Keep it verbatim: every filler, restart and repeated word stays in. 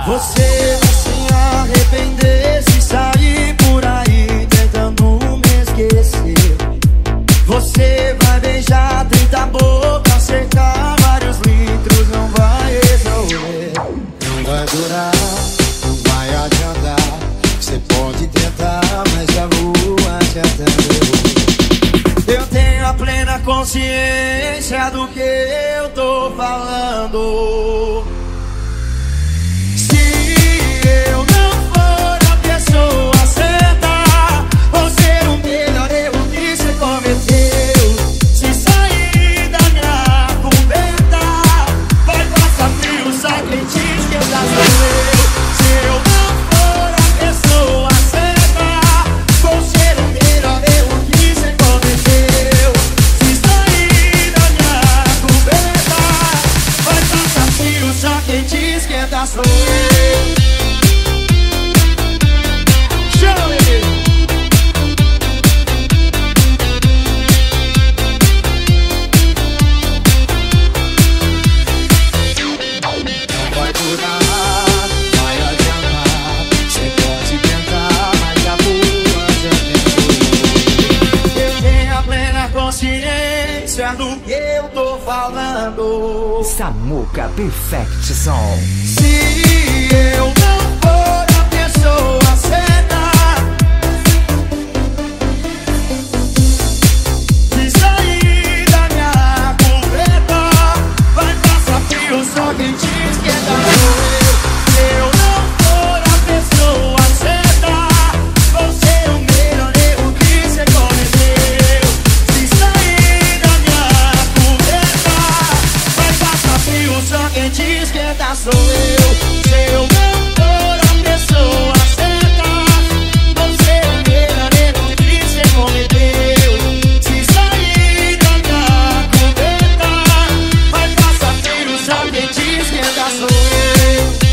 Você vai se arrepender se sair por aí tentando me esquecer. Você vai beijar trinta bocas, secar vários litros, não vai resolver. Não vai durar, não vai adiantar. Você pode tentar, mas já vou te atender. Eu tenho a plena consciência do que eu tô falando. Quem te esquenta sou eu. Chama ele. Não vai durar, vai adiantar. Você pode tentar, mas já vou adiantar. Eu tenho a plena consciência do que eu tô falando. Samuca Perfect Som. Se eu não for a pessoa certa, se sair da minha coberta, vai passar frio, só quem te esquenta sou eu. Se eu não for a pessoa certa, vou ser o melhor erro que você cometeu. Se sair da minha coberta, vai passar frio, só quem te esquenta sou eu. Se eu não for a pessoa certa, vou ser o melhor erro que você cometeu. Se sair da minha coberta, vai passar frio, só quem te esquenta sou eu.